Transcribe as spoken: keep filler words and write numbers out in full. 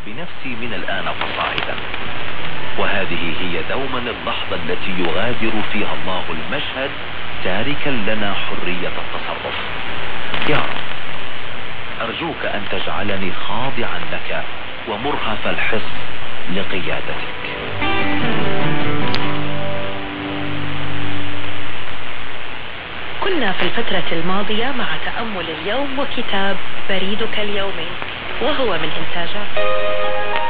بنفسي من الآن فصاعدا. وهذه هي دوما اللحظة التي يغادر فيها الله المشهد تاركا لنا حرية التصرف. يا رب أرجوك أن تجعلني خاضعا لك ومرهف الحس لقيادتك. كنا في الفترة الماضية مع تأمل اليوم وكتاب بريدك اليومي، وهو من إنتاجات